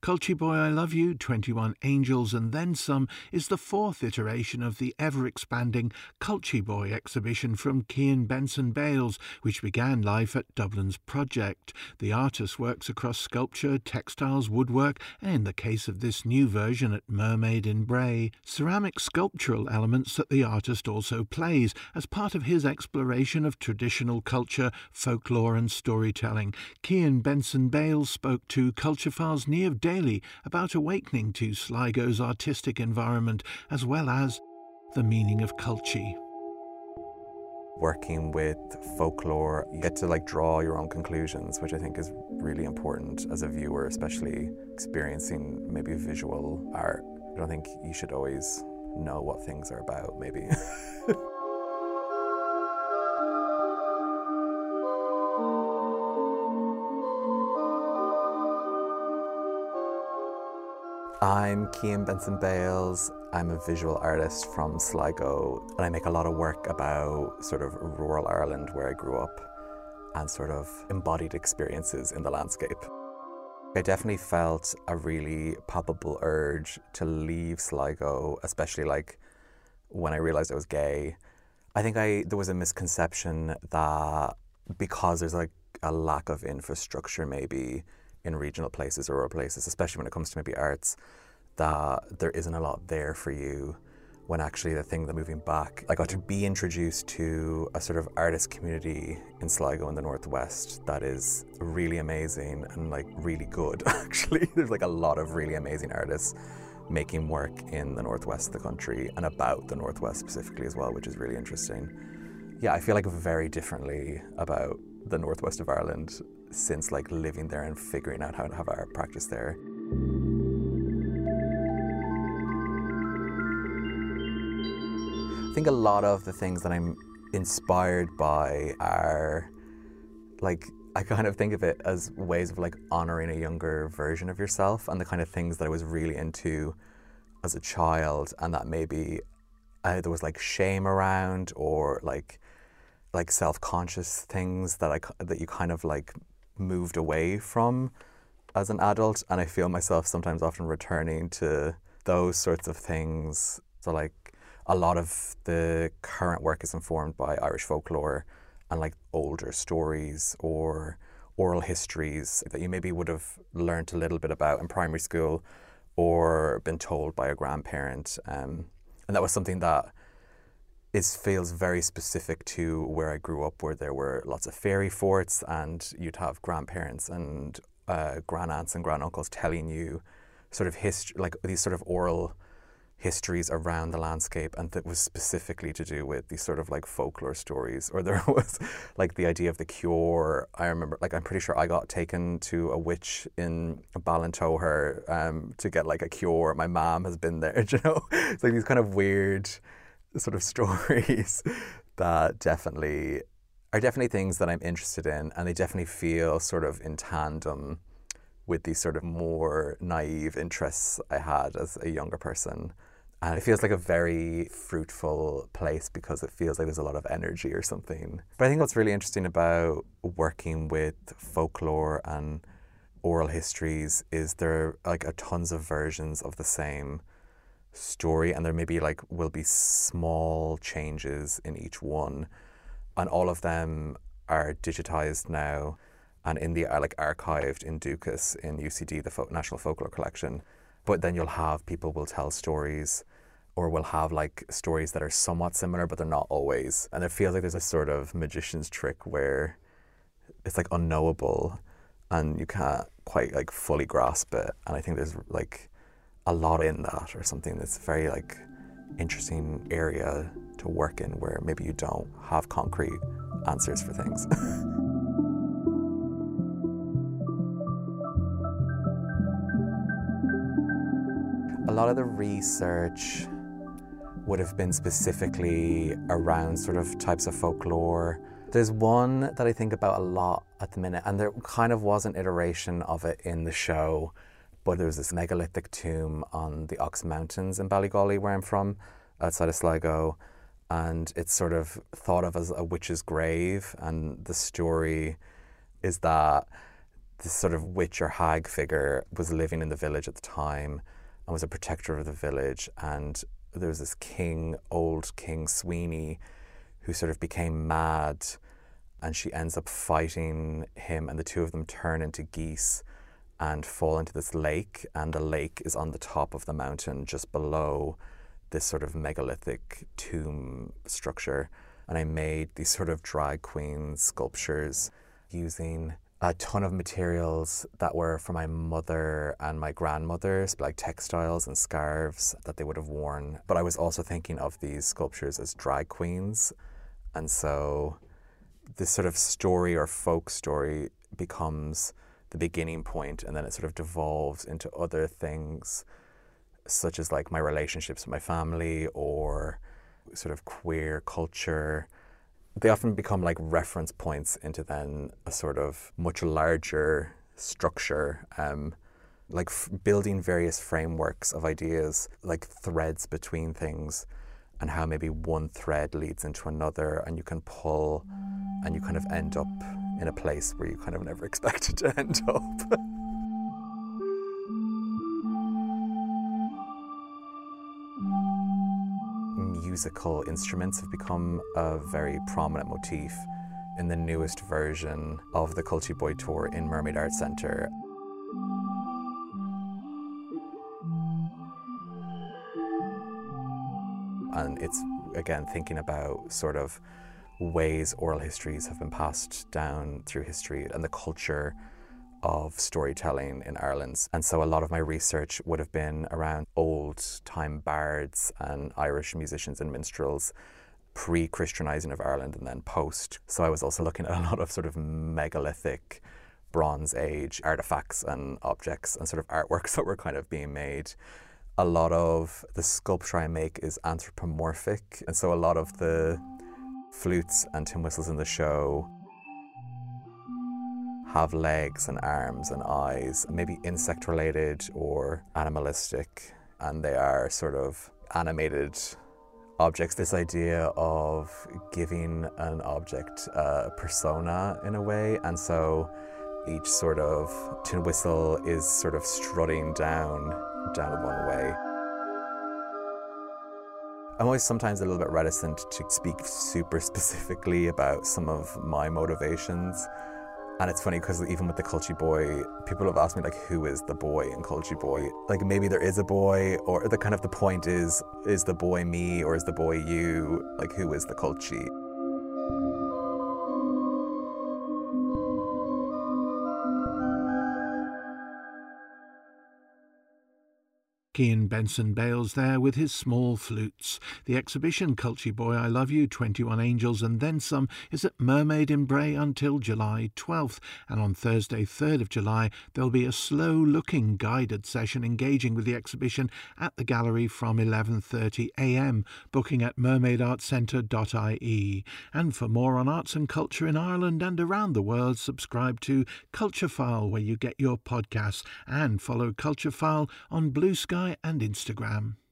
Culture Boy I Love You, 21 Angels and Then Some is the fourth iteration of the ever-expanding Culture Boy exhibition from Cian Benson Bales, which began life at Dublin's Project. The artist works across sculpture, textiles, woodwork, and in the case of this new version at Mermaid in Bray, ceramic sculptural elements that the artist also plays as part of his exploration of traditional culture, folklore and storytelling. Cian Benson Bales spoke to Culturefile's Niamh Daly about awakening to Sligo's artistic environment as well as the meaning of culture. Working with folklore, you get to draw your own conclusions, which I think is really important as a viewer, especially experiencing maybe visual art. I don't think you should always know what things are about, maybe. I'm Cian Benson Bales. I'm a visual artist from Sligo, and I make a lot of work about sort of rural Ireland where I grew up and sort of embodied experiences in the landscape. I definitely felt a really palpable urge to leave Sligo, especially when I realised I was gay. I think there was a misconception that because there's a lack of infrastructure maybe in regional places or rural places, especially when it comes to maybe arts, that there isn't a lot there for you, when actually the thing that moving back, I got to be introduced to a sort of artist community in Sligo in the Northwest that is really amazing and really good, actually. There's a lot of really amazing artists making work in the Northwest of the country and about the Northwest specifically as well, which is really interesting. Yeah, I feel very differently about the Northwest of Ireland since living there and figuring out how to have art practice there. I think a lot of the things that I'm inspired by are I kind of think of it as ways of honouring a younger version of yourself and the kind of things that I was really into as a child, and that maybe there was shame around or self-conscious things that you kind of moved away from as an adult, and I feel myself sometimes often returning to those sorts of things. So a lot of the current work is informed by Irish folklore and older stories or oral histories that you maybe would have learnt a little bit about in primary school or been told by a grandparent, and that was something that feels very specific to where I grew up, where there were lots of fairy forts and you'd have grandparents and granaunts and granduncles telling you sort of history, these sort of oral histories around the landscape, and that was specifically to do with these sort of folklore stories. Or there was the idea of the cure. I remember I'm pretty sure I got taken to a witch in Ballintoher to get a cure. My mom has been there, you know. It's these kind of weird sort of stories that are definitely things that I'm interested in, and they definitely feel sort of in tandem with these sort of more naive interests I had as a younger person. And it feels like a very fruitful place because it feels like there's a lot of energy or something. But I think what's really interesting about working with folklore and oral histories is there are tons of versions of the same story, and there maybe will be small changes in each one, and all of them are digitized now and in the archived in Dukas in UCD, the National Folklore Collection. But then you'll have people will tell stories, or will have stories that are somewhat similar but they're not always, and it feels there's a sort of magician's trick where it's unknowable and you can't quite fully grasp it. And I think there's a lot in that, or something that's very interesting area to work in, where maybe you don't have concrete answers for things. A lot of the research would have been specifically around sort of types of folklore. There's one that I think about a lot at the minute, and there kind of was an iteration of it in the show, but there was this megalithic tomb on the Ox Mountains in Ballygawley, where I'm from, outside of Sligo, and it's sort of thought of as a witch's grave, and the story is that this sort of witch or hag figure was living in the village at the time and was a protector of the village. And there was this king, old King Sweeney, who sort of became mad, and she ends up fighting him, and the two of them turn into geese and fall into this lake, and the lake is on the top of the mountain just below this sort of megalithic tomb structure. And I made these sort of drag queen sculptures using a ton of materials that were for my mother and my grandmothers, like textiles and scarves that they would have worn. But I was also thinking of these sculptures as drag queens. And so this sort of story or folk story becomes the beginning point, and then it sort of devolves into other things, such as like my relationships with my family or sort of queer culture. They often become like reference points into then a sort of much larger structure, like building various frameworks of ideas, like threads between things, and how maybe one thread leads into another, and you can pull and you kind of end up in a place where you kind of never expected to end up. Musical instruments have become a very prominent motif in the newest version of the Culture Boy Tour in Mermaid Arts Centre. And it's, again, thinking about sort of ways oral histories have been passed down through history and the culture of storytelling in Ireland. And so a lot of my research would have been around old-time bards and Irish musicians and minstrels, pre-Christianizing of Ireland and then post. So I was also looking at a lot of sort of megalithic Bronze Age artifacts and objects and sort of artworks that were kind of being made. A lot of the sculpture I make is anthropomorphic, and so a lot of the flutes and tin whistles in the show have legs and arms and eyes, maybe insect related or animalistic, and they are sort of animated objects. This idea of giving an object a persona in a way, and so each sort of tin whistle is sort of strutting down one way. I'm always sometimes a little bit reticent to speak super specifically about some of my motivations. And it's funny because even with the Culture Boy, people have asked me like, who is the boy in Culture Boy? Like maybe there is a boy, or the kind of the point is the boy me or is the boy you? Like who is the Culture? Cian Benson Bales there with his small flutes. The exhibition Culture Boy I Love You, 21 Angels and Then Some is at Mermaid in Bray until July 12th, and on Thursday 3rd of July there'll be a slow-looking guided session engaging with the exhibition at the gallery from 11:30 a.m, booking at mermaidartscentre.ie. And for more on arts and culture in Ireland and around the world, subscribe to Culture File where you get your podcasts, and follow Culture File on Blue Sky and Instagram.